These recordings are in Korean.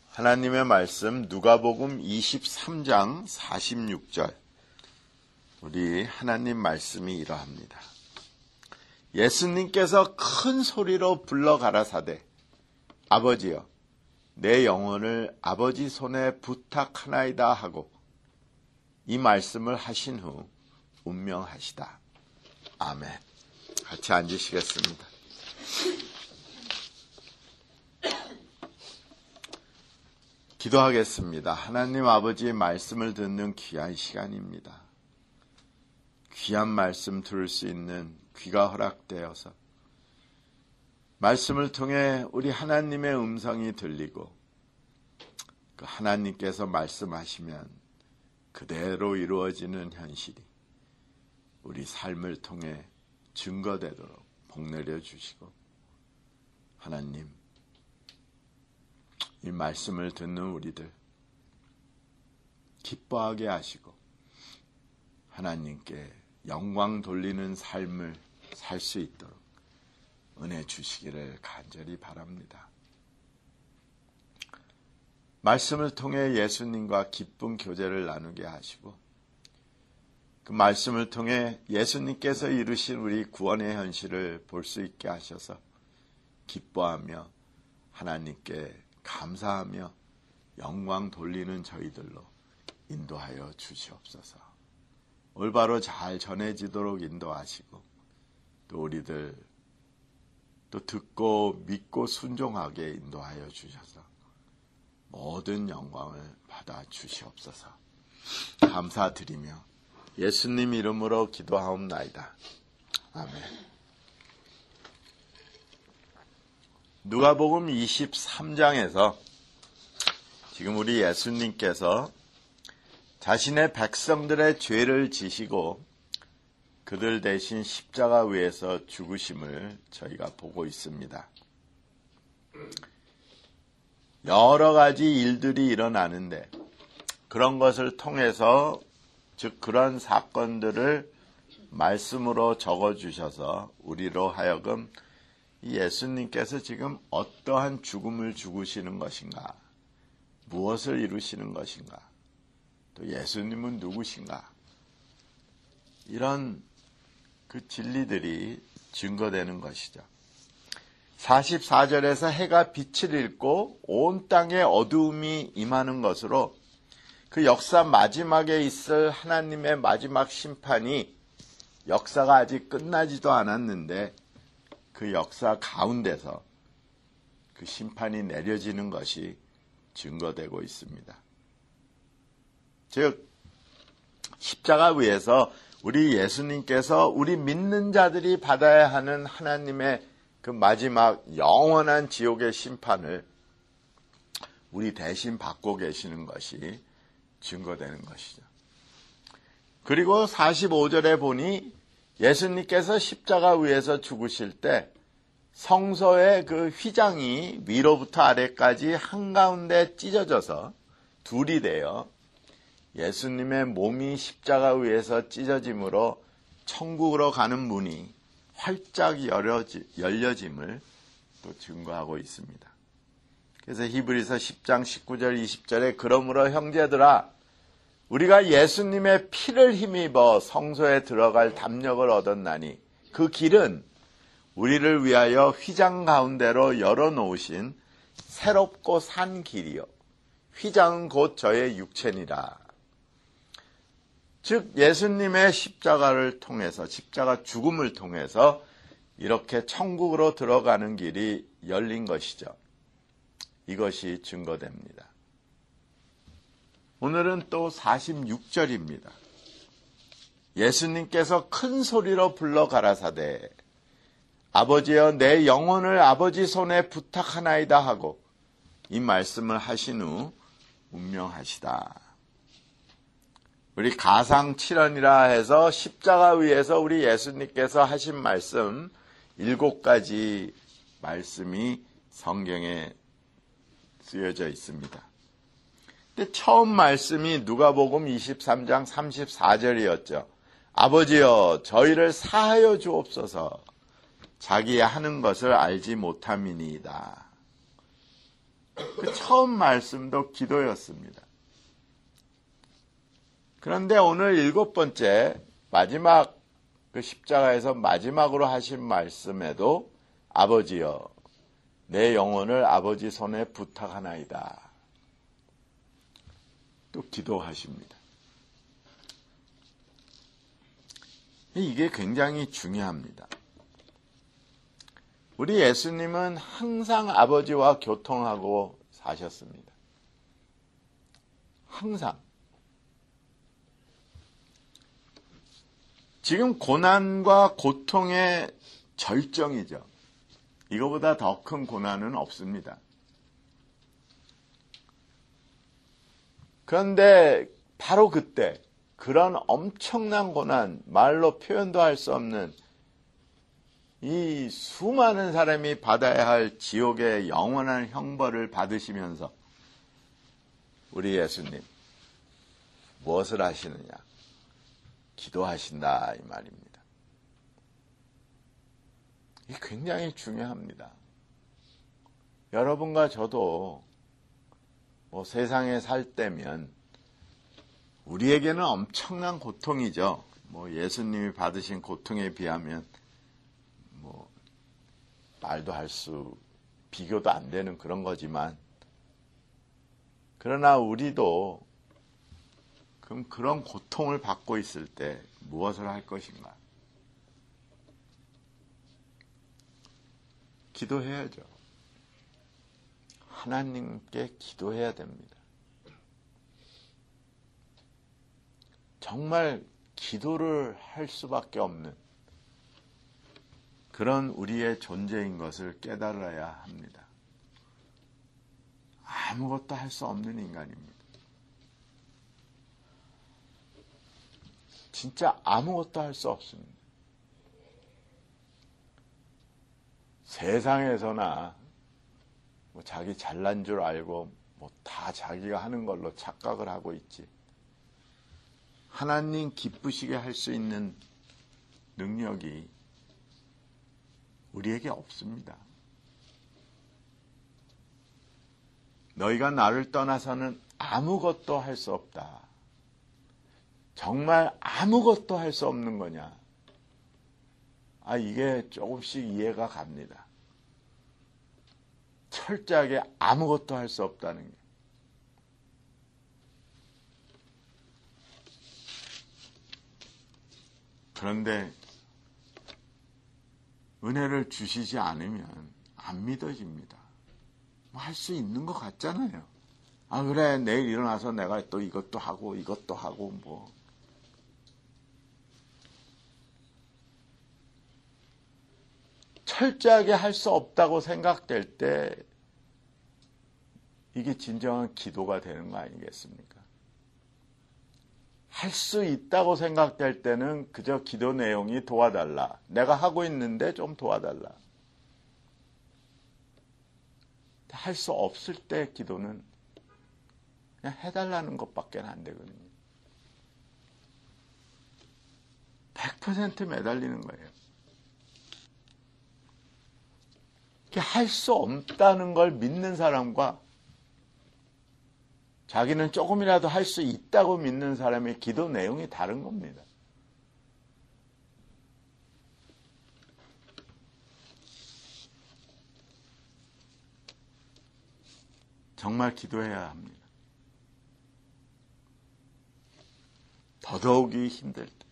하나님의 말씀 누가복음 23장 46절. 우리 하나님 말씀이 이러합니다. 예수님께서 큰 소리로 불러 가라사대 아버지여 내 영혼을 아버지 손에 부탁하나이다 하고 이 말씀을 하신 후 운명하시다. 아멘. 같이 앉으시겠습니다. 기도하겠습니다. 하나님 아버지의 말씀을 듣는 귀한 시간입니다. 귀한 말씀 들을 수 있는 귀가 허락되어서 말씀을 통해 우리 하나님의 음성이 들리고 그 하나님께서 말씀하시면 그대로 이루어지는 현실이 우리 삶을 통해 증거되도록 복내려 주시고 하나님 이 말씀을 듣는 우리들 기뻐하게 하시고 하나님께 영광 돌리는 삶을 살 수 있도록 은혜 주시기를 간절히 바랍니다. 말씀을 통해 예수님과 기쁜 교제를 나누게 하시고 그 말씀을 통해 예수님께서 이루신 우리 구원의 현실을 볼 수 있게 하셔서 기뻐하며 하나님께 감사하며 영광 돌리는 저희들로 인도하여 주시옵소서. 올바로 잘 전해지도록 인도하시고 또 우리들 또 듣고 믿고 순종하게 인도하여 주셔서 모든 영광을 받아 주시옵소서. 감사드리며 예수님 이름으로 기도하옵나이다. 아멘. 누가복음 23장에서 지금 우리 예수님께서 자신의 백성들의 죄를 지시고 그들 대신 십자가 위에서 죽으심을 저희가 보고 있습니다. 여러 가지 일들이 일어나는데 그런 것을 통해서 즉 그런 사건들을 말씀으로 적어주셔서 우리로 하여금 예수님께서 지금 어떠한 죽음을 죽으시는 것인가, 무엇을 이루시는 것인가, 또 예수님은 누구신가, 이런 그 진리들이 증거되는 것이죠. 44절에서 해가 빛을 잃고 온 땅에 어두움이 임하는 것으로 그 역사 마지막에 있을 하나님의 마지막 심판이 역사가 아직 끝나지도 않았는데 그 역사 가운데서 그 심판이 내려지는 것이 증거되고 있습니다. 즉 십자가 위에서 우리 예수님께서 우리 믿는 자들이 받아야 하는 하나님의 그 마지막 영원한 지옥의 심판을 우리 대신 받고 계시는 것이 증거되는 것이죠. 그리고 45절에 보니 예수님께서 십자가 위에서 죽으실 때 성소의 그 휘장이 위로부터 아래까지 한가운데 찢어져서 둘이 되어 예수님의 몸이 십자가 위에서 찢어짐으로 천국으로 가는 문이 활짝 열려짐을 또 증거하고 있습니다. 그래서 히브리서 10장 19절 20절에 그러므로 형제들아 우리가 예수님의 피를 힘입어 성소에 들어갈 담력을 얻었나니 그 길은 우리를 위하여 휘장 가운데로 열어놓으신 새롭고 산 길이요 휘장은 곧 저의 육체니라. 즉 예수님의 십자가를 통해서 십자가 죽음을 통해서 이렇게 천국으로 들어가는 길이 열린 것이죠. 이것이 증거됩니다. 오늘은 또 46절입니다. 예수님께서 큰 소리로 불러 가라사대 아버지여 내 영혼을 아버지 손에 부탁하나이다 하고 이 말씀을 하신 후 운명하시다. 우리 가상 7언이라 해서 십자가 위에서 우리 예수님께서 하신 말씀 7가지 말씀이 성경에 쓰여져 있습니다. 근데 처음 말씀이 누가복음 23장 34절이었죠. 아버지여 저희를 사하여 주옵소서 자기의 하는 것을 알지 못함이니이다. 그 처음 말씀도 기도였습니다. 그런데 오늘 7번째 마지막 그 십자가에서 마지막으로 하신 말씀에도 아버지여 내 영혼을 아버지 손에 부탁하나이다. 또 기도하십니다. 이게 굉장히 중요합니다. 우리 예수님은 항상 아버지와 교통하고 사셨습니다. 항상. 지금 고난과 고통의 절정이죠. 이거보다 더 큰 고난은 없습니다. 그런데 바로 그때 그런 엄청난 고난, 말로 표현도 할 수 없는 이 수많은 사람이 받아야 할 지옥의 영원한 형벌을 받으시면서 우리 예수님 무엇을 하시느냐? 기도하신다 이 말입니다. 이게 굉장히 중요합니다. 여러분과 저도 세상에 살 때면 우리에게는 엄청난 고통이죠. 예수님이 받으신 고통에 비하면 말도 할 수, 비교도 안 되는 그런 거지만, 그러나 우리도 그럼 그런 고통을 받고 있을 때 무엇을 할 것인가? 기도해야죠. 하나님께 기도해야 됩니다. 정말 기도를 할 수밖에 없는 그런 우리의 존재인 것을 깨달아야 합니다. 아무것도 할 수 없는 인간입니다. 진짜 아무것도 할 수 없습니다. 세상에서나 자기 잘난 줄 알고 다 자기가 하는 걸로 착각을 하고 있지. 하나님 기쁘시게 할 수 있는 능력이 우리에게 없습니다. 너희가 나를 떠나서는 아무것도 할 수 없다. 정말 아무것도 할 수 없는 거냐? 이게 조금씩 이해가 갑니다. 철저하게 아무것도 할 수 없다는 게. 그런데 은혜를 주시지 않으면 안 믿어집니다. 할 수 있는 것 같잖아요. 그래, 내일 일어나서 내가 또 이것도 하고 이것도 하고 철저하게 할 수 없다고 생각될 때 이게 진정한 기도가 되는 거 아니겠습니까? 할 수 있다고 생각될 때는 그저 기도 내용이 도와달라. 내가 하고 있는데 좀 도와달라. 할 수 없을 때 기도는 그냥 해달라는 것밖에 안 되거든요. 100% 매달리는 거예요. 할 수 없다는 걸 믿는 사람과 자기는 조금이라도 할 수 있다고 믿는 사람의 기도 내용이 다른 겁니다. 정말 기도해야 합니다. 더더욱이 힘들 때.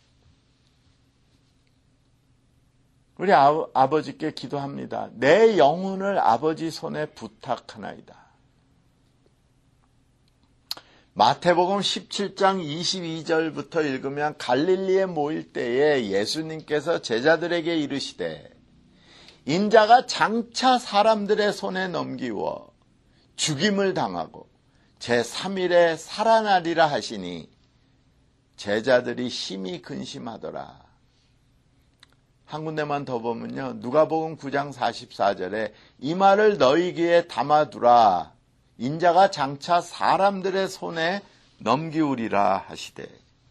우리 아버지께 기도합니다. 내 영혼을 아버지 손에 부탁하나이다. 마태복음 17장 22절부터 읽으면 갈릴리에 모일 때에 예수님께서 제자들에게 이르시되 인자가 장차 사람들의 손에 넘기워 죽임을 당하고 제3일에 살아나리라 하시니 제자들이 심히 근심하더라. 한 군데만 더 보면요. 누가복음 9장 44절에 이 말을 너희 귀에 담아두라. 인자가 장차 사람들의 손에 넘기우리라 하시되.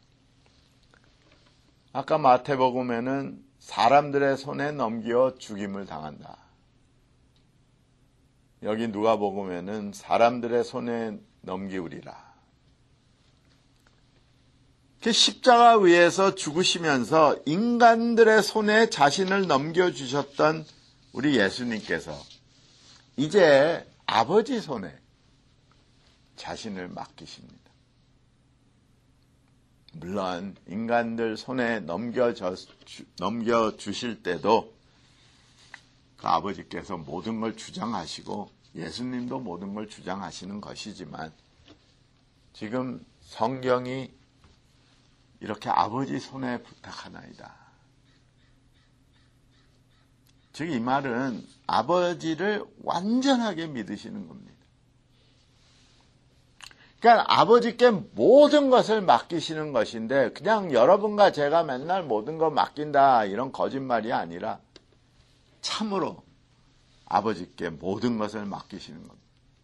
아까 마태복음에는 사람들의 손에 넘겨 죽임을 당한다. 여기 누가복음에는 사람들의 손에 넘기우리라. 십자가 위에서 죽으시면서 인간들의 손에 자신을 넘겨주셨던 우리 예수님께서 이제 아버지 손에 자신을 맡기십니다. 물론 인간들 손에 넘겨주실 때도 그 아버지께서 모든 걸 주장하시고 예수님도 모든 걸 주장하시는 것이지만 지금 성경이 이렇게 아버지 손에 부탁하나이다. 즉 이 말은 아버지를 완전하게 믿으시는 겁니다. 그러니까 아버지께 모든 것을 맡기시는 것인데 그냥 여러분과 제가 맨날 모든 거 맡긴다 이런 거짓말이 아니라 참으로 아버지께 모든 것을 맡기시는 겁니다.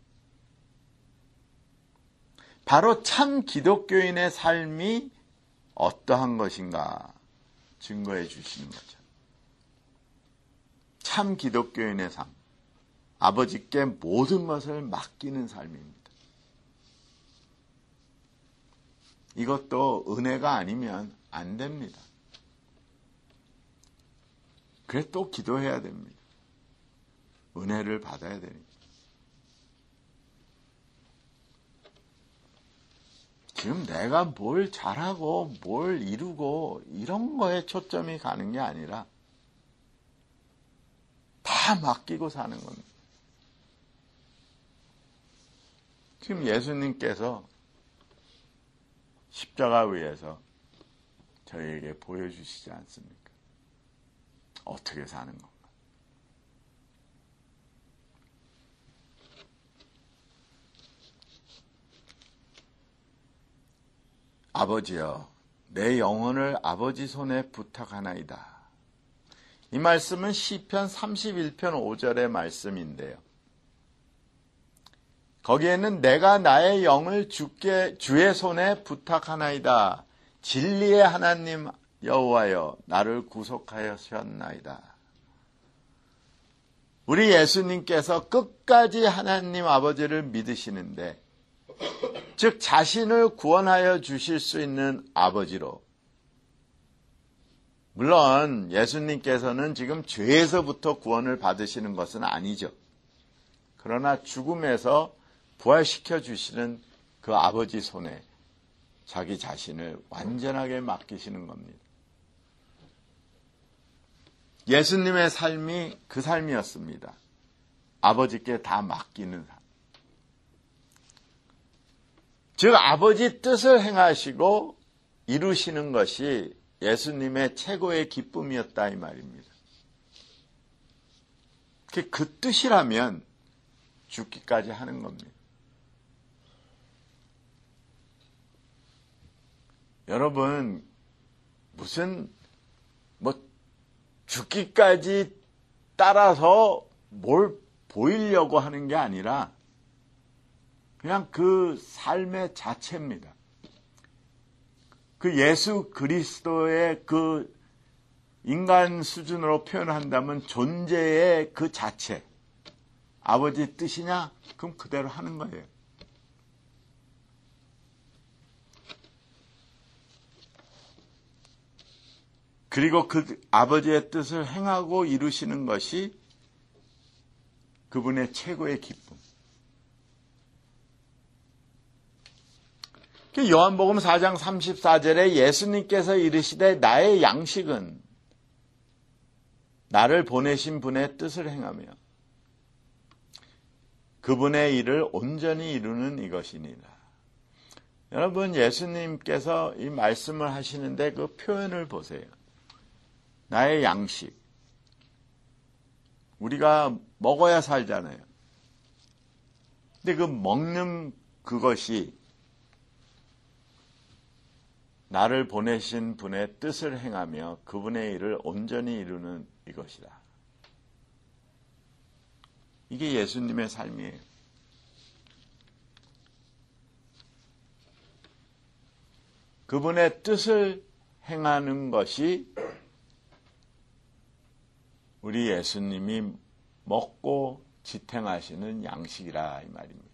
바로 참 기독교인의 삶이 어떠한 것인가 증거해 주시는 거죠. 참 기독교인의 삶, 아버지께 모든 것을 맡기는 삶입니다. 이것도 은혜가 아니면 안 됩니다. 그래 또 기도해야 됩니다. 은혜를 받아야 됩니다. 지금 내가 뭘 잘하고 뭘 이루고 이런 거에 초점이 가는 게 아니라 다 맡기고 사는 겁니다. 지금 예수님께서 십자가 위에서 저희에게 보여주시지 않습니까? 어떻게 사는 건가? 아버지여, 내 영혼을 아버지 손에 부탁하나이다. 이 말씀은 시편 31편 5절의 말씀인데요. 거기에는 내가 나의 영을 주의 손에 부탁하나이다. 진리의 하나님 여호와여, 나를 구속하셨나이다. 우리 예수님께서 끝까지 하나님 아버지를 믿으시는데, 즉 자신을 구원하여 주실 수 있는 아버지로, 물론 예수님께서는 지금 죄에서부터 구원을 받으시는 것은 아니죠. 그러나 죽음에서 부활시켜 주시는 그 아버지 손에 자기 자신을 완전하게 맡기시는 겁니다. 예수님의 삶이 그 삶이었습니다. 아버지께 다 맡기는 삶. 즉 아버지 뜻을 행하시고 이루시는 것이 예수님의 최고의 기쁨이었다 이 말입니다. 그 뜻이라면 죽기까지 하는 겁니다. 여러분 무슨 죽기까지 따라서 뭘 보이려고 하는 게 아니라 그냥 그 삶의 자체입니다. 그 예수 그리스도의 그 인간 수준으로 표현한다면 존재의 그 자체, 아버지 뜻이냐? 그럼 그대로 하는 거예요. 그리고 그 아버지의 뜻을 행하고 이루시는 것이 그분의 최고의 기쁨. 요한복음 4장 34절에 예수님께서 이르시되 나의 양식은 나를 보내신 분의 뜻을 행하며 그분의 일을 온전히 이루는 이것이니라. 여러분 예수님께서 이 말씀을 하시는데 그 표현을 보세요. 나의 양식. 우리가 먹어야 살잖아요. 근데 그 먹는 그것이 나를 보내신 분의 뜻을 행하며 그분의 일을 온전히 이루는 이것이다. 이게 예수님의 삶이에요. 그분의 뜻을 행하는 것이 우리 예수님이 먹고 지탱하시는 양식이라 이 말입니다.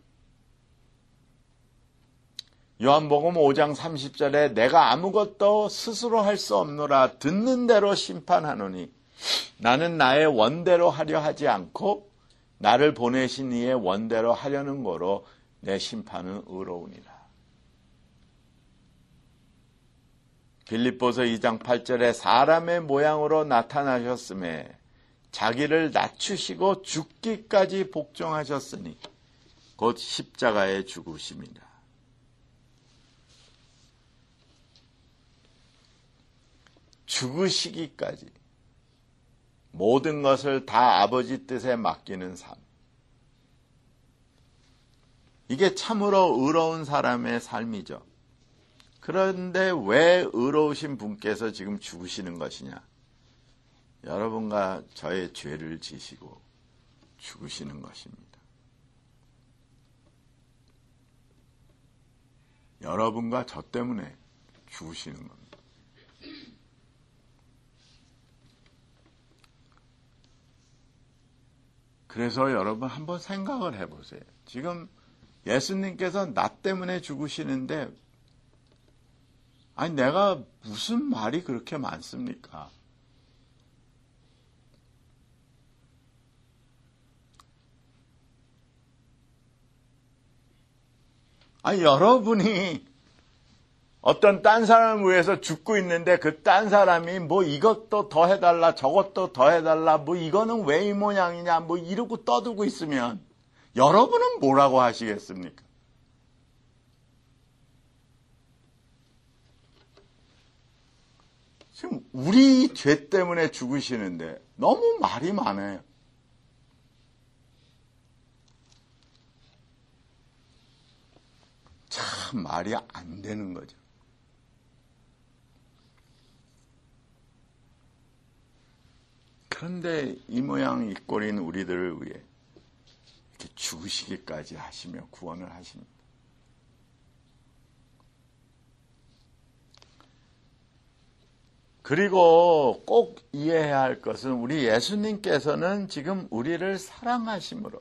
요한복음 5장 30절에 내가 아무것도 스스로 할 수 없노라 듣는 대로 심판하노니 나는 나의 원대로 하려 하지 않고 나를 보내신 이의 원대로 하려는 거로 내 심판은 의로우니라. 빌립보서 2장 8절에 사람의 모양으로 나타나셨음에 자기를 낮추시고 죽기까지 복종하셨으니 곧 십자가에 죽으심이라. 죽으시기까지 모든 것을 다 아버지 뜻에 맡기는 삶. 이게 참으로 의로운 사람의 삶이죠. 그런데 왜 의로우신 분께서 지금 죽으시는 것이냐? 여러분과 저의 죄를 지시고 죽으시는 것입니다. 여러분과 저 때문에 죽으시는 겁니다. 그래서 여러분 한번 생각을 해보세요. 지금 예수님께서 나 때문에 죽으시는데 아니 내가 무슨 말이 그렇게 많습니까? 아니 여러분이 어떤 딴 사람을 위해서 죽고 있는데 그 딴 사람이 뭐 이것도 더 해달라 저것도 더 해달라 뭐 이거는 왜 이 모양이냐 뭐 이러고 떠들고 있으면 여러분은 뭐라고 하시겠습니까? 지금 우리 죄 때문에 죽으시는데 너무 말이 많아요. 참 말이 안 되는 거죠. 그런데 이 모양 이 꼴인 우리들을 위해 이렇게 죽으시기까지 하시며 구원을 하십니다. 그리고 꼭 이해해야 할 것은 우리 예수님께서는 지금 우리를 사랑하심으로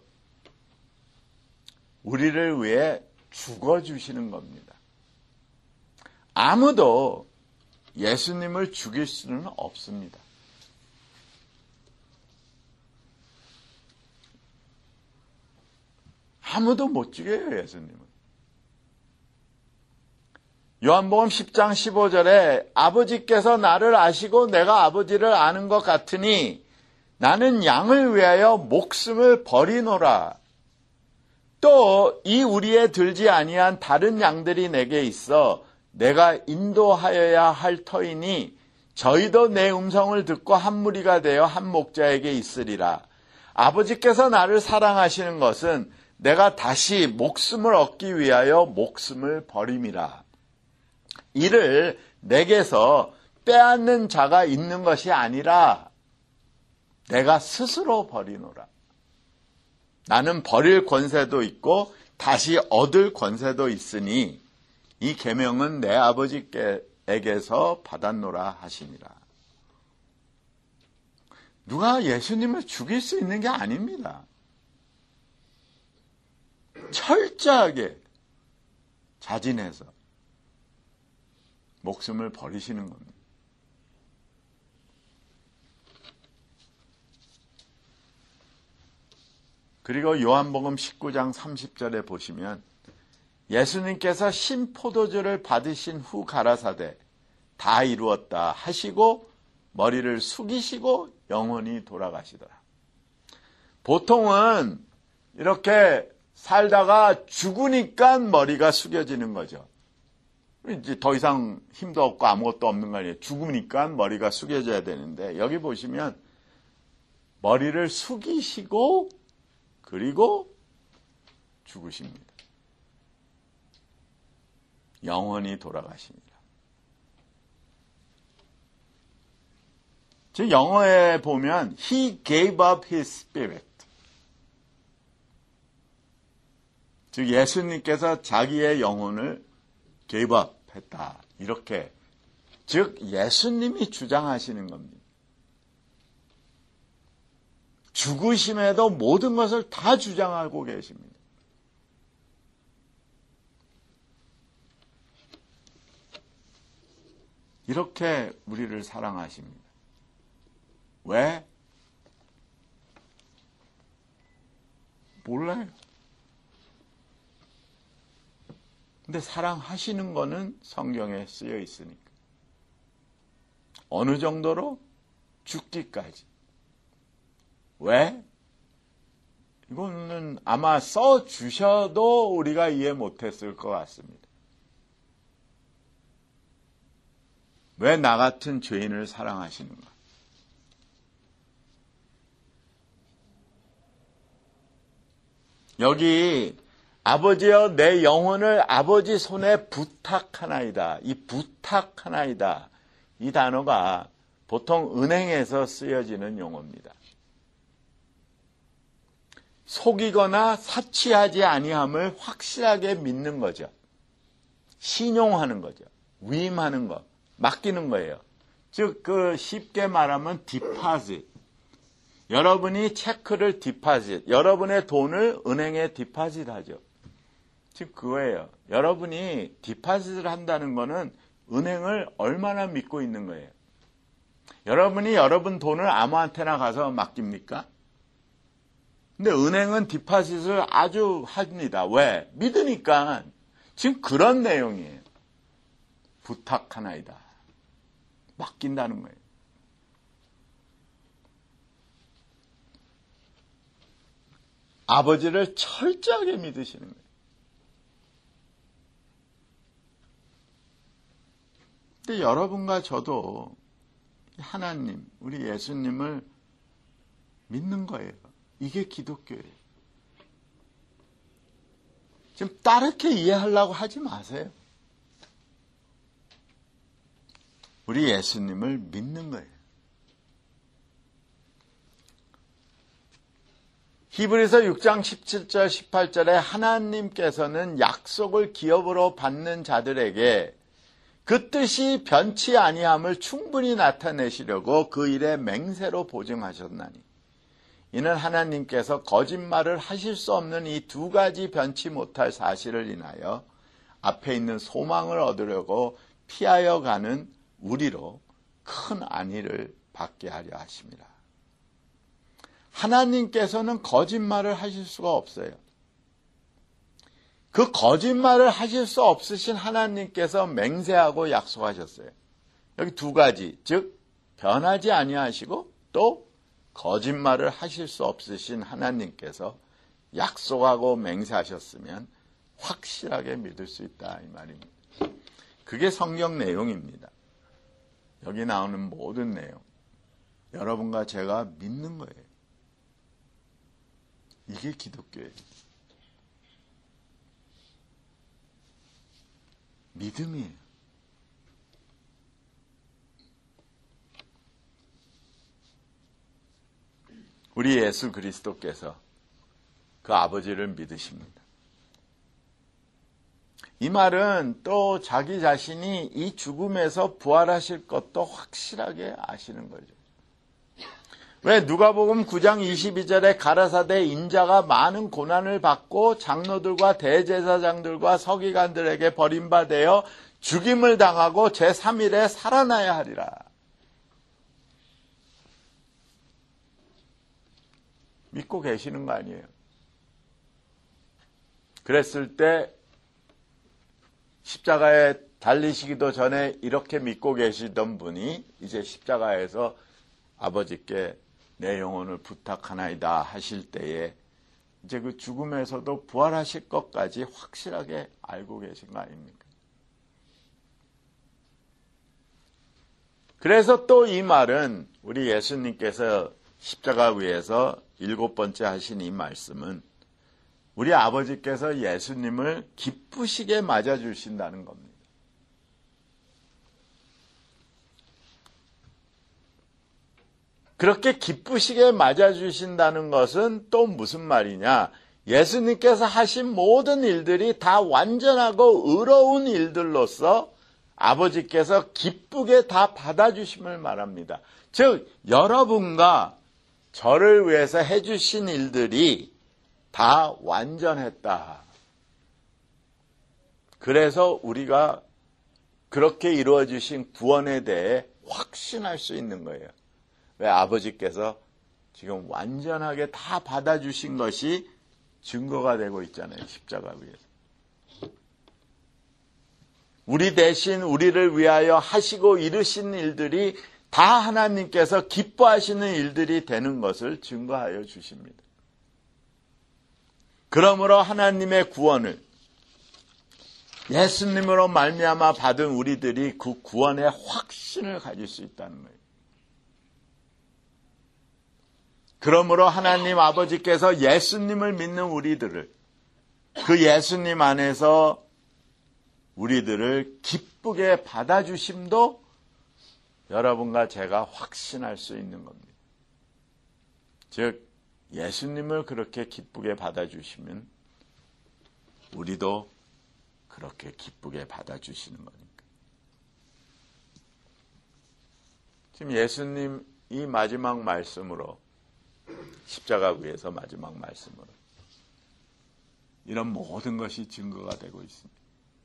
우리를 위해 죽어주시는 겁니다. 아무도 예수님을 죽일 수는 없습니다. 아무도 못 죽여요, 예수님은. 요한복음 10장 15절에 아버지께서 나를 아시고 내가 아버지를 아는 것 같으니 나는 양을 위하여 목숨을 버리노라. 또 이 우리에 들지 아니한 다른 양들이 내게 있어 내가 인도하여야 할 터이니 저희도 내 음성을 듣고 한 무리가 되어 한 목자에게 있으리라. 아버지께서 나를 사랑하시는 것은 내가 다시 목숨을 얻기 위하여 목숨을 버림이라. 이를 내게서 빼앗는 자가 있는 것이 아니라 내가 스스로 버리노라. 나는 버릴 권세도 있고 다시 얻을 권세도 있으니 이 계명은 내 아버지께서 받았노라 하시니라. 누가 예수님을 죽일 수 있는 게 아닙니다. 철저하게 자진해서 목숨을 버리시는 겁니다. 그리고 요한복음 19장 30절에 보시면 예수님께서 신포도주를 받으신 후 가라사대 다 이루었다 하시고 머리를 숙이시고 영원히 돌아가시더라. 보통은 이렇게 살다가 죽으니까 머리가 숙여지는 거죠. 이제 더 이상 힘도 없고 아무것도 없는 거 아니에요. 죽으니까 머리가 숙여져야 되는데 여기 보시면 머리를 숙이시고 그리고 죽으십니다. 영원히 돌아가십니다. 즉 영어에 보면 He gave up His Spirit. 즉 예수님께서 자기의 영혼을 gave up 했다. 이렇게 즉 예수님이 주장하시는 겁니다. 죽으심에도 모든 것을 다 주장하고 계십니다. 이렇게 우리를 사랑하십니다. 왜? 몰라요. 근데 사랑하시는 거는 성경에 쓰여 있으니까. 어느 정도로? 죽기까지. 왜? 이거는 아마 써주셔도 우리가 이해 못했을 것 같습니다. 왜 나 같은 죄인을 사랑하시는가? 여기 아버지여 내 영혼을 아버지 손에 부탁하나이다. 이 부탁하나이다. 이 단어가 보통 은행에서 쓰여지는 용어입니다. 속이거나 사치하지 아니함을 확실하게 믿는 거죠. 신용하는 거죠. 위임하는 거, 맡기는 거예요. 즉, 쉽게 말하면 디파짓. 여러분이 체크를 디파짓, 여러분의 돈을 은행에 디파짓하죠. 즉 그거예요. 여러분이 디파짓을 한다는 거는 은행을 얼마나 믿고 있는 거예요. 여러분이 여러분 돈을 아무한테나 가서 맡깁니까? 근데 은행은 디파짓을 아주 합니다. 왜? 믿으니까. 지금 그런 내용이에요. 부탁하나이다. 맡긴다는 거예요. 아버지를 철저하게 믿으시는 거예요. 근데 여러분과 저도 하나님, 우리 예수님을 믿는 거예요. 이게 기독교예요. 지금 다르게 이해하려고 하지 마세요. 우리 예수님을 믿는 거예요. 히브리서 6장 17절 18절에 하나님께서는 약속을 기업으로 받는 자들에게 그 뜻이 변치 아니함을 충분히 나타내시려고 그 일에 맹세로 보증하셨나니 이는 하나님께서 거짓말을 하실 수 없는 이 두 가지 변치 못할 사실을 인하여 앞에 있는 소망을 얻으려고 피하여 가는 우리로 큰 안위를 받게 하려 하십니다. 하나님께서는 거짓말을 하실 수가 없어요. 그 거짓말을 하실 수 없으신 하나님께서 맹세하고 약속하셨어요. 여기 두 가지, 즉 변하지 아니하시고 또 거짓말을 하실 수 없으신 하나님께서 약속하고 맹세하셨으면 확실하게 믿을 수 있다 이 말입니다. 그게 성경 내용입니다. 여기 나오는 모든 내용 여러분과 제가 믿는 거예요. 이게 기독교예요. 믿음이에요. 우리 예수 그리스도께서 그 아버지를 믿으십니다. 이 말은 또 자기 자신이 이 죽음에서 부활하실 것도 확실하게 아시는 거죠. 왜 누가복음 9장 22절에 가라사대 인자가 많은 고난을 받고 장로들과 대제사장들과 서기관들에게 버림받아 죽임을 당하고 제3일에 살아나야 하리라. 믿고 계시는 거 아니에요. 그랬을 때 십자가에 달리시기도 전에 이렇게 믿고 계시던 분이 이제 십자가에서 아버지께 내 영혼을 부탁하나이다 하실 때에 이제 그 죽음에서도 부활하실 것까지 확실하게 알고 계신 거 아닙니까? 그래서 또 이 말은 우리 예수님께서 십자가 위에서 7번째 하신 이 말씀은 우리 아버지께서 예수님을 기쁘시게 맞아주신다는 겁니다. 그렇게 기쁘시게 맞아주신다는 것은 또 무슨 말이냐? 예수님께서 하신 모든 일들이 다 완전하고 의로운 일들로서 아버지께서 기쁘게 다 받아주심을 말합니다. 즉 여러분과 저를 위해서 해주신 일들이 다 완전했다. 그래서 우리가 그렇게 이루어주신 구원에 대해 확신할 수 있는 거예요. 왜? 아버지께서 지금 완전하게 다 받아주신 것이 증거가 되고 있잖아요. 십자가 위에서. 우리 대신 우리를 위하여 하시고 이루신 일들이 다 하나님께서 기뻐하시는 일들이 되는 것을 증거하여 주십니다. 그러므로 하나님의 구원을 예수님으로 말미암아 받은 우리들이 그 구원의 확신을 가질 수 있다는 거예요. 그러므로 하나님 아버지께서 예수님을 믿는 우리들을, 그 예수님 안에서 우리들을 기쁘게 받아주심도 여러분과 제가 확신할 수 있는 겁니다. 즉 예수님을 그렇게 기쁘게 받아주시면 우리도 그렇게 기쁘게 받아주시는 거니까. 지금 예수님이 마지막 말씀으로, 십자가 위에서 마지막 말씀으로 이런 모든 것이 증거가 되고 있습니다.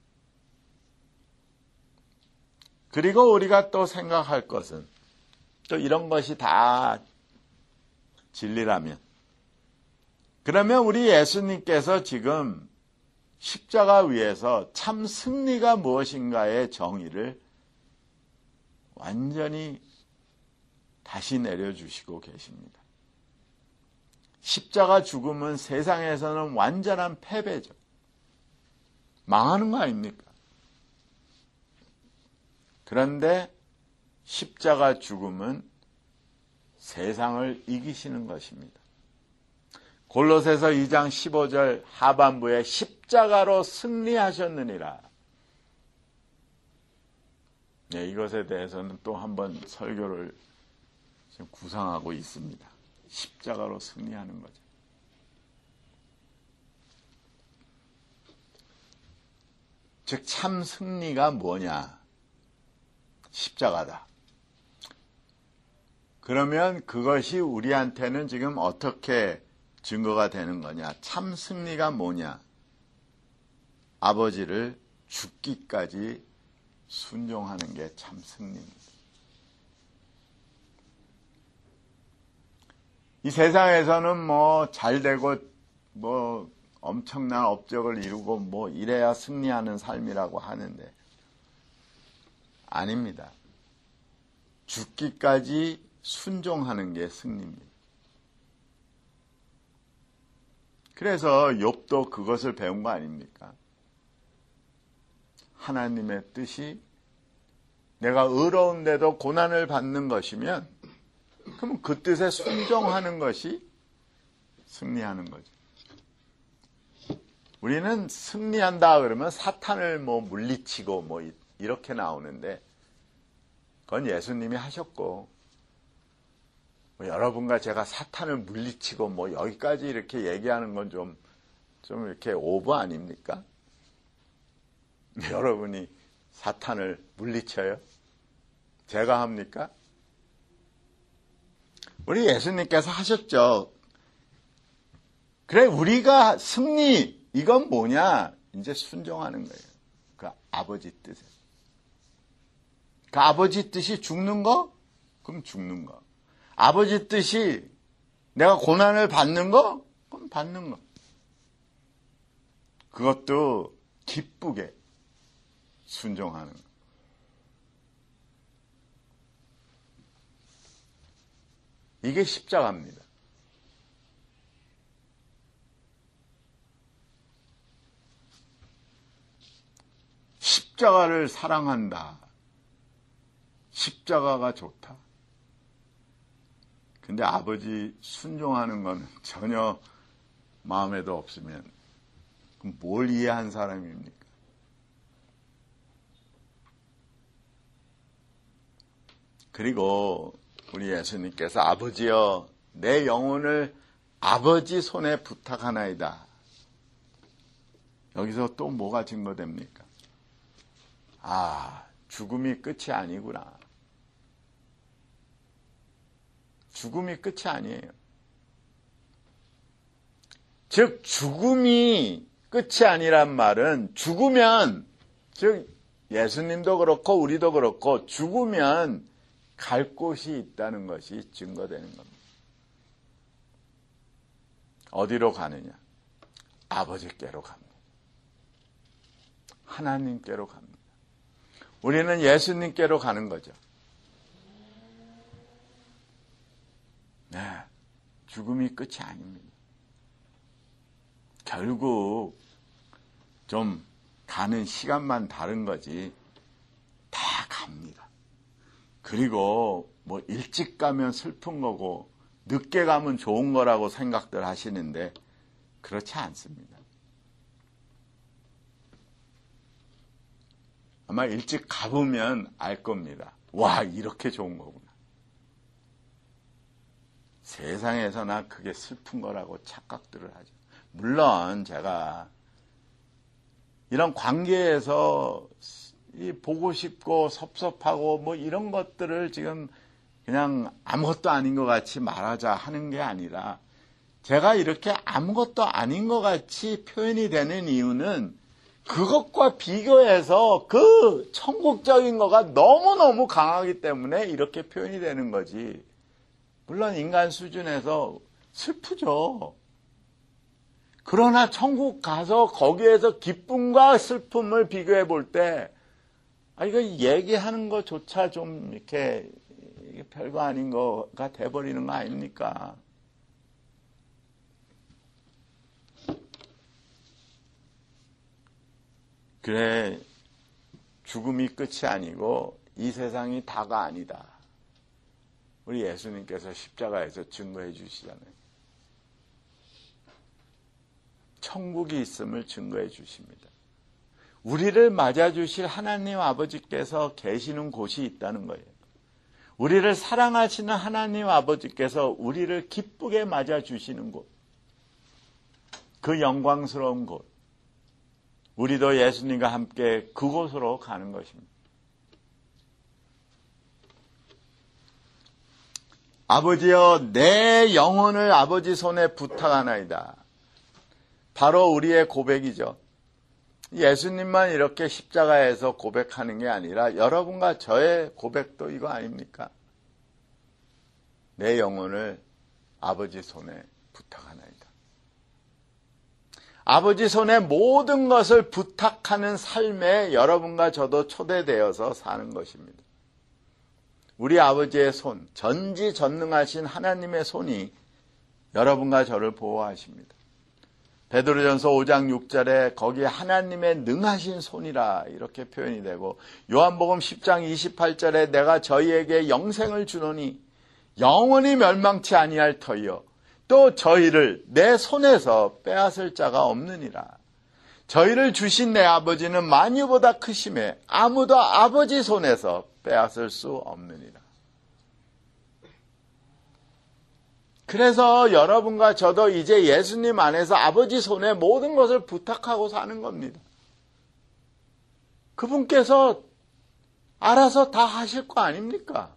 그리고 우리가 또 생각할 것은, 또 이런 것이 다 진리라면, 그러면 우리 예수님께서 지금 십자가 위에서 참 승리가 무엇인가의 정의를 완전히 다시 내려주시고 계십니다. 십자가 죽음은 세상에서는 완전한 패배죠. 망하는 거 아닙니까? 그런데 십자가 죽음은 세상을 이기시는 것입니다. 골로새서 2장 15절 하반부에 십자가로 승리하셨느니라. 네, 이것에 대해서는 또 한번 설교를 지금 구상하고 있습니다. 십자가로 승리하는 거죠. 즉 참 승리가 뭐냐? 십자가다. 그러면 그것이 우리한테는 지금 어떻게 증거가 되는 거냐? 참 승리가 뭐냐? 아버지를 죽기까지 순종하는 게 참 승리입니다. 이 세상에서는 뭐 잘되고 뭐 엄청난 업적을 이루고 뭐 이래야 승리하는 삶이라고 하는데 아닙니다. 죽기까지 순종하는 게 승리입니다. 그래서 욥도 그것을 배운 거 아닙니까? 하나님의 뜻이 내가 의로운데도 고난을 받는 것이면 그럼 그 뜻에 순종하는 것이 승리하는 거죠. 우리는 승리한다 그러면 사탄을 뭐 물리치고 뭐 이렇게 나오는데 그건 예수님이 하셨고 뭐 여러분과 제가 사탄을 물리치고 뭐 여기까지 이렇게 얘기하는 건 좀 이렇게 오버 아닙니까? 여러분이 사탄을 물리쳐요? 제가 합니까? 우리 예수님께서 하셨죠. 그래, 우리가 승리, 이건 뭐냐? 이제 순종하는 거예요. 그 아버지 뜻에. 그 아버지 뜻이 죽는 거? 그럼 죽는 거. 아버지 뜻이 내가 고난을 받는 거? 그럼 받는 거. 그것도 기쁘게 순종하는 거. 이게 십자가입니다. 십자가를 사랑한다. 십자가가 좋다. 근데 아버지 순종하는 건 전혀 마음에도 없으면 그럼 뭘 이해한 사람입니까? 그리고 우리 예수님께서 아버지여 내 영혼을 아버지 손에 부탁하나이다. 여기서 또 뭐가 증거됩니까? 아, 죽음이 끝이 아니구나. 죽음이 끝이 아니에요. 즉 죽음이 끝이 아니란 말은 죽으면, 즉 예수님도 그렇고 우리도 그렇고 죽으면 갈 곳이 있다는 것이 증거되는 겁니다. 어디로 가느냐? 아버지께로 갑니다. 하나님께로 갑니다. 우리는 예수님께로 가는 거죠. 네, 죽음이 끝이 아닙니다. 결국 좀 가는 시간만 다른 거지 다 갑니다. 그리고 뭐 일찍 가면 슬픈 거고 늦게 가면 좋은 거라고 생각들 하시는데 그렇지 않습니다. 아마 일찍 가보면 알 겁니다. 와, 이렇게 좋은 거구나. 세상에서나 그게 슬픈 거라고 착각들을 하죠. 물론 제가 이런 관계에서 보고 싶고 섭섭하고 뭐 이런 것들을 지금 그냥 아무것도 아닌 것 같이 말하자 하는 게 아니라, 제가 이렇게 아무것도 아닌 것 같이 표현이 되는 이유는 그것과 비교해서 그 천국적인 거가 너무너무 강하기 때문에 이렇게 표현이 되는 거지. 물론 인간 수준에서 슬프죠. 그러나 천국 가서 거기에서 기쁨과 슬픔을 비교해 볼 때, 이거 얘기하는 것조차 좀 이렇게 별거 아닌 거가 돼버리는 거 아닙니까? 그래, 죽음이 끝이 아니고 이 세상이 다가 아니다. 우리 예수님께서 십자가에서 증거해 주시잖아요. 천국이 있음을 증거해 주십니다. 우리를 맞아주실 하나님 아버지께서 계시는 곳이 있다는 거예요. 우리를 사랑하시는 하나님 아버지께서 우리를 기쁘게 맞아주시는 곳, 그 영광스러운 곳, 우리도 예수님과 함께 그곳으로 가는 것입니다. 아버지여, 내 영혼을 아버지 손에 부탁하나이다. 바로 우리의 고백이죠. 예수님만 이렇게 십자가에서 고백하는 게 아니라 여러분과 저의 고백도 이거 아닙니까? 내 영혼을 아버지 손에 부탁하나이다. 아버지 손에 모든 것을 부탁하는 삶에 여러분과 저도 초대되어서 사는 것입니다. 우리 아버지의 손, 전지전능하신 하나님의 손이 여러분과 저를 보호하십니다. 베드로전서 5장 6절에 거기에 하나님의 능하신 손이라 이렇게 표현이 되고, 요한복음 10장 28절에 내가 저희에게 영생을 주노니 영원히 멸망치 아니할 터이요 또 저희를 내 손에서 빼앗을 자가 없느니라. 저희를 주신 내 아버지는 만유보다 크심에 아무도 아버지 손에서 빼앗을 수 없느니라. 그래서 여러분과 저도 이제 예수님 안에서 아버지 손에 모든 것을 부탁하고 사는 겁니다. 그분께서 알아서 다 하실 거 아닙니까?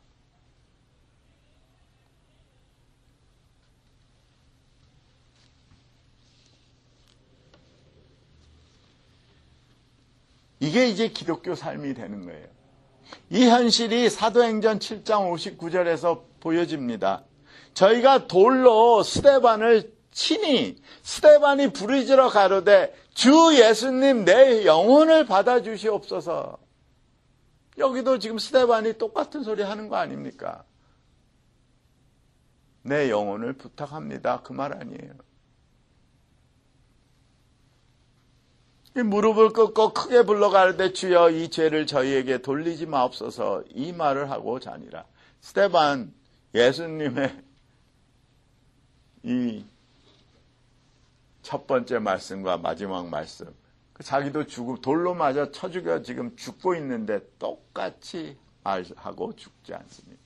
이게 이제 기독교 삶이 되는 거예요. 이 현실이 사도행전 7장 59절에서 보여집니다. 저희가 돌로 스데반을 치니 스데반이 부르짖어 가로되 주 예수님 내 영혼을 받아주시옵소서. 여기도 지금 스데반이 똑같은 소리 하는 거 아닙니까? 내 영혼을 부탁합니다. 그 말 아니에요. 무릎을 꿇고 크게 불러가르되 주여 이 죄를 저희에게 돌리지 마옵소서, 이 말을 하고 자니라. 스데반 예수님의 이 첫 번째 말씀과 마지막 말씀, 자기도 돌로 맞아 쳐 죽여 지금 죽고 있는데 똑같이 말하고 죽지 않습니까?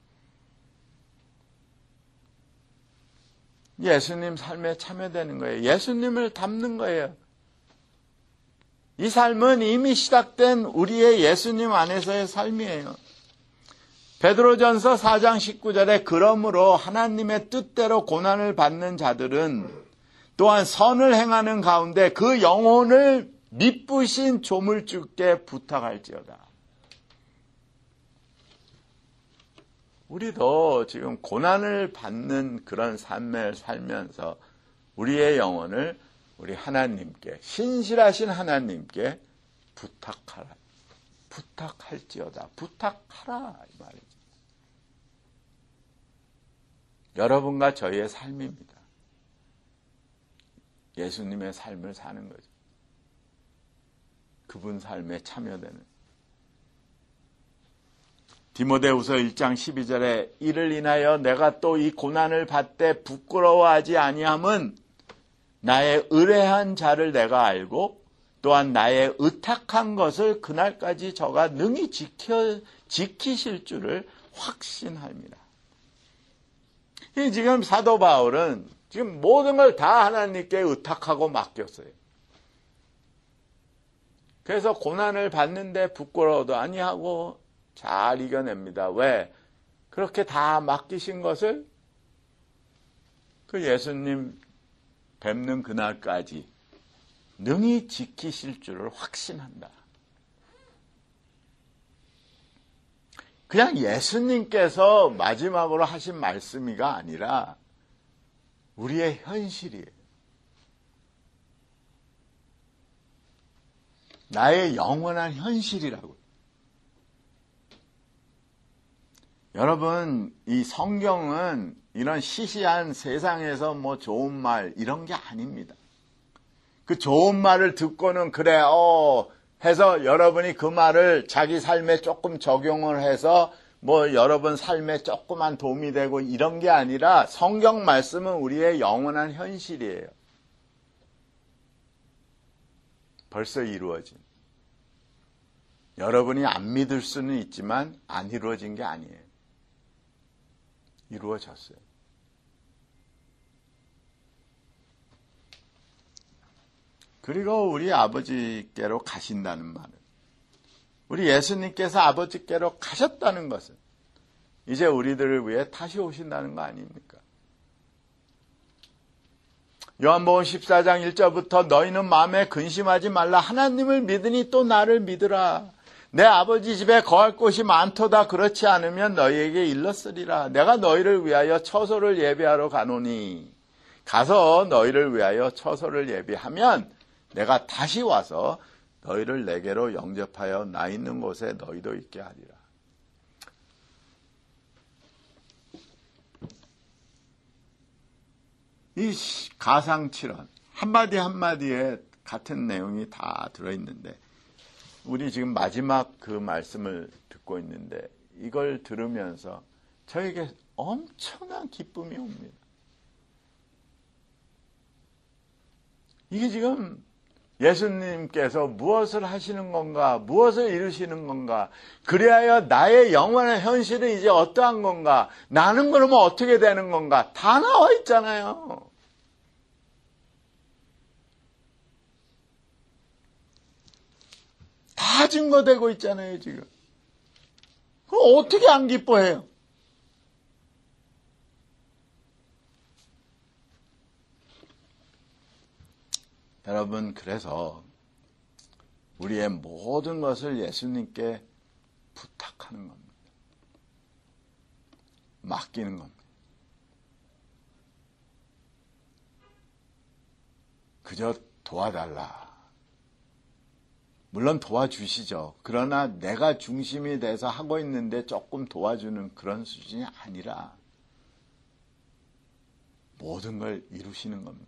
예수님 삶에 참여되는 거예요. 예수님을 닮는 거예요. 이 삶은 이미 시작된 우리의 예수님 안에서의 삶이에요. 베드로전서 4장 19절에 그러므로 하나님의 뜻대로 고난을 받는 자들은 또한 선을 행하는 가운데 그 영혼을 미쁘신 조물주께 부탁할지어다. 우리도 지금 고난을 받는 그런 삶을 살면서 우리의 영혼을 우리 하나님께, 신실하신 하나님께 부탁하라. 부탁할지어다. 부탁하라. 이 말이죠. 여러분과 저희의 삶입니다. 예수님의 삶을 사는 거죠. 그분 삶에 참여되는. 디모데후서 1장 12절에 이를 인하여 내가 또 이 고난을 받되 부끄러워하지 아니함은 나의 의뢰한 자를 내가 알고 또한 나의 의탁한 것을 그날까지 저가 능히 지키실 줄을 확신합니다. 지금 사도 바울은 지금 모든 걸 다 하나님께 의탁하고 맡겼어요. 그래서 고난을 받는데 부끄러워도 아니하고 잘 이겨냅니다. 왜? 그렇게 다 맡기신 것을 그 예수님 뵙는 그날까지 능히 지키실 줄을 확신한다. 그냥 예수님께서 마지막으로 하신 말씀이가 아니라 우리의 현실이에요. 나의 영원한 현실이라고요. 여러분, 이 성경은 이런 시시한 세상에서 뭐 좋은 말 이런 게 아닙니다. 그 좋은 말을 듣고는 그래 해서 여러분이 그 말을 자기 삶에 조금 적용을 해서 뭐 여러분 삶에 조그만 도움이 되고 이런 게 아니라 성경 말씀은 우리의 영원한 현실이에요. 벌써 이루어진. 여러분이 안 믿을 수는 있지만 안 이루어진 게 아니에요. 이루어졌어요. 그리고 우리 아버지께로 가신다는 말은 우리 예수님께서 아버지께로 가셨다는 것은 이제 우리들을 위해 다시 오신다는 거 아닙니까? 요한복음 14장 1절부터 너희는 마음에 근심하지 말라. 하나님을 믿으니 또 나를 믿으라. 내 아버지 집에 거할 곳이 많도다. 그렇지 않으면 너희에게 일렀으리라. 내가 너희를 위하여 처소를 예비하러 가노니 가서 너희를 위하여 처소를 예비하면 내가 다시 와서 너희를 내게로 영접하여 나 있는 곳에 너희도 있게 하리라. 이 가상칠언 한마디 한마디에 같은 내용이 다 들어있는데 우리 지금 마지막 그 말씀을 듣고 있는데 이걸 들으면서 저에게 엄청난 기쁨이 옵니다. 이게 지금 예수님께서 무엇을 하시는 건가, 무엇을 이루시는 건가, 그리하여 나의 영원한 현실은 이제 어떠한 건가, 나는 그러면 어떻게 되는 건가, 다 나와 있잖아요. 다 증거되고 있잖아요, 지금. 그럼 어떻게 안 기뻐해요? 여러분, 그래서 우리의 모든 것을 예수님께 부탁하는 겁니다. 맡기는 겁니다. 그저 도와달라. 물론 도와주시죠. 그러나 내가 중심이 돼서 하고 있는데 조금 도와주는 그런 수준이 아니라 모든 걸 이루시는 겁니다.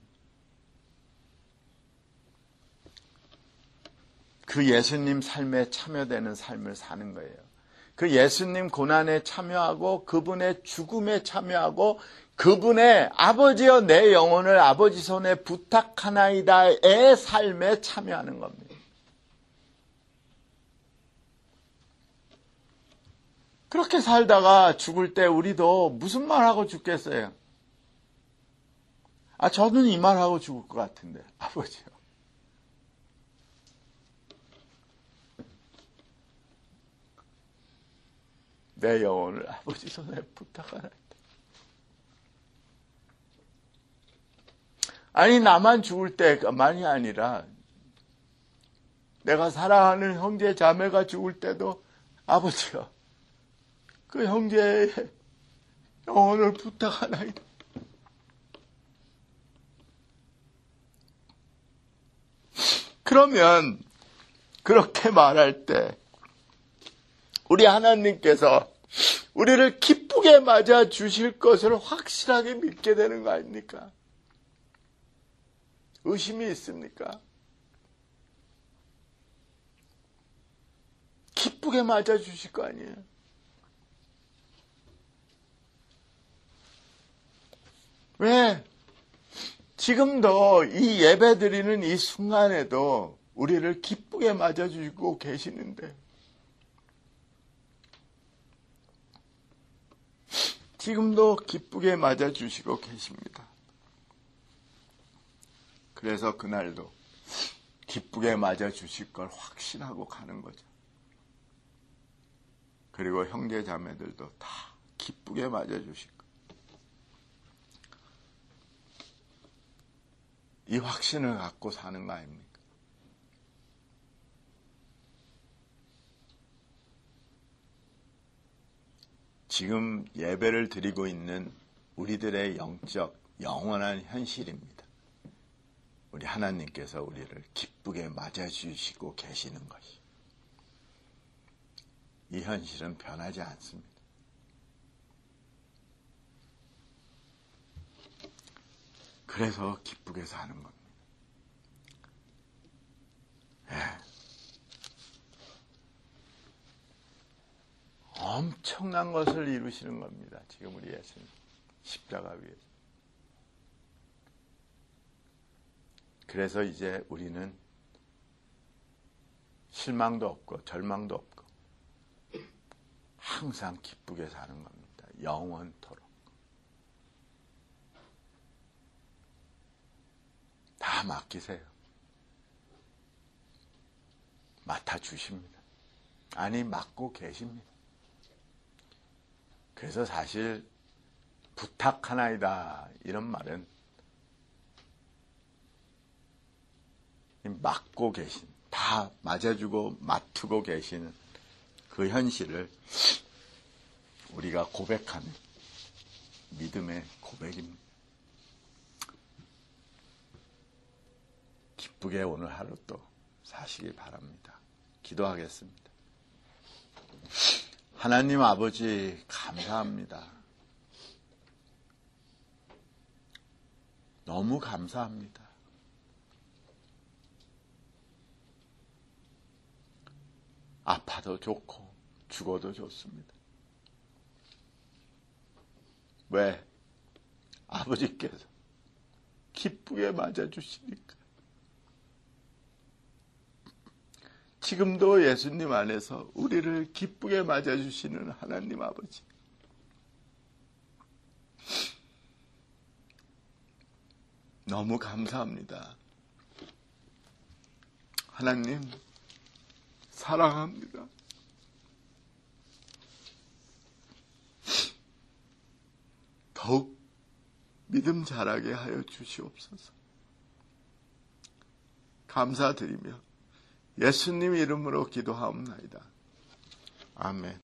그 예수님 삶에 참여되는 삶을 사는 거예요. 그 예수님 고난에 참여하고 그분의 죽음에 참여하고 그분의 아버지여 내 영혼을 아버지 손에 부탁하나이다의 삶에 참여하는 겁니다. 그렇게 살다가 죽을 때 우리도 무슨 말하고 죽겠어요? 저는 이 말하고 죽을 것 같은데, 아버지요. 내 영혼을 아버지 손에 부탁하나이다. 아니, 나만 죽을 때만이 아니라 내가 사랑하는 형제 자매가 죽을 때도 아버지여, 그 형제의 영혼을 부탁하나이다. 그러면 그렇게 말할 때 우리 하나님께서 우리를 기쁘게 맞아 주실 것을 확실하게 믿게 되는 거 아닙니까? 의심이 있습니까? 기쁘게 맞아 주실 거 아니에요? 왜? 지금도 이 예배 드리는 이 순간에도 우리를 기쁘게 맞아 주시고 계시는데, 지금도 기쁘게 맞아 주시고 계십니다. 그래서 그날도 기쁘게 맞아 주실 걸 확신하고 가는 거죠. 그리고 형제 자매들도 다 기쁘게 맞아 주실 거예요. 이 확신을 갖고 사는 거 아닙니까? 지금 예배를 드리고 있는 우리들의 영적, 영원한 현실입니다. 우리 하나님께서 우리를 기쁘게 맞아주시고 계시는 것이. 이 현실은 변하지 않습니다. 그래서 기쁘게 사는 겁니다. 엄청난 것을 이루시는 겁니다. 지금 우리 예수님 십자가 위에서. 그래서 이제 우리는 실망도 없고 절망도 없고 항상 기쁘게 사는 겁니다. 영원토록. 다 맡기세요. 맡아주십니다. 아니, 맡고 계십니다. 그래서 사실 부탁하나이다 이런 말은 맡고 계신, 다 맞아주고 맡고 계시는 그 현실을 우리가 고백하는 믿음의 고백입니다. 기쁘게 오늘 하루 또 사시기 바랍니다. 기도하겠습니다. 하나님 아버지 감사합니다. 너무 감사합니다. 아파도 좋고 죽어도 좋습니다. 왜? 아버지께서 기쁘게 맞아주시니까. 지금도 예수님 안에서 우리를 기쁘게 맞아주시는 하나님 아버지. 너무 감사합니다. 하나님, 사랑합니다. 더욱 믿음 자라게 하여 주시옵소서. 감사드리며 예수님 이름으로 기도하옵나이다. 아멘.